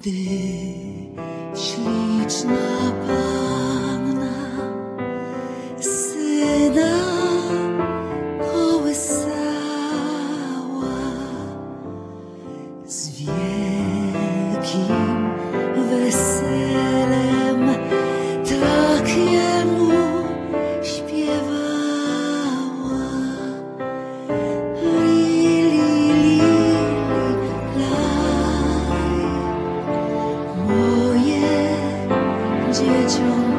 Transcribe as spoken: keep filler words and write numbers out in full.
Gdy śliczna panna syna kołysała, z wielkim weselem tak jemu śpiewała. Li, li, li, laj, moje dzieciątko.